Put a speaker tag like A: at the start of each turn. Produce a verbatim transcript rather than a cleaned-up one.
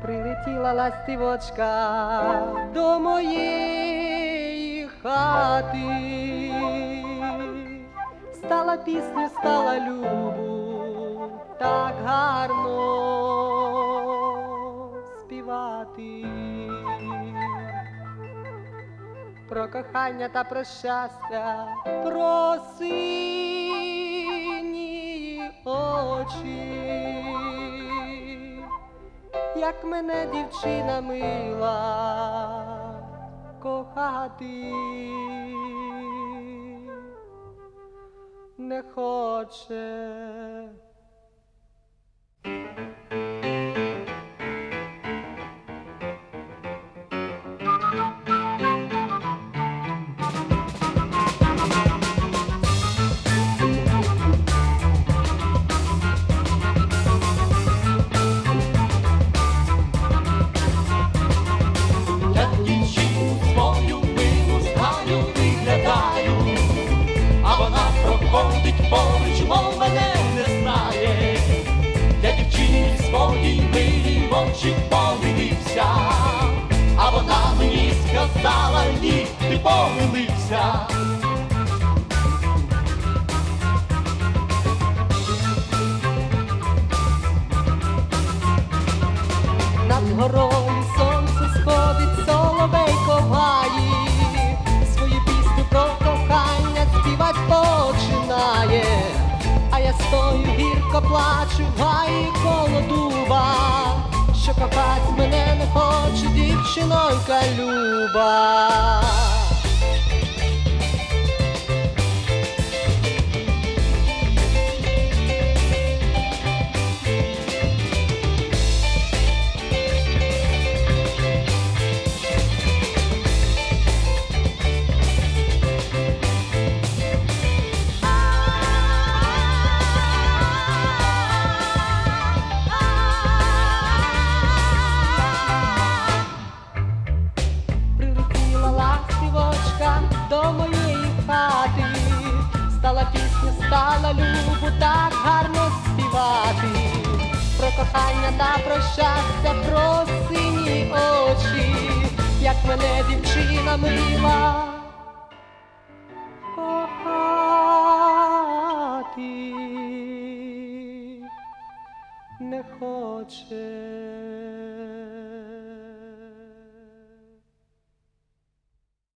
A: Прилетіла ластівочка до моєї хати, стала пісню, стала любу так гарно співати. Про кохання та про щастя, про сині очі, як мене дівчина мила кохати не хоче.
B: Ходить поруч, мов мене не знає. Я дівчині своїй милій в очі подивився, а вона мені сказала: ні, ти помилився.
A: Над горою сонце сходить, соловейко в гаї, свою пісню про кохання співать починає. А я стою, гірко плачу в гаї коло дуба, що кохать мене не хоче дівчинонька люба. До моєї хати стала пісню, стала любу так гарно співати. Про кохання та про щастя, про сині очі, як мене дівчина мила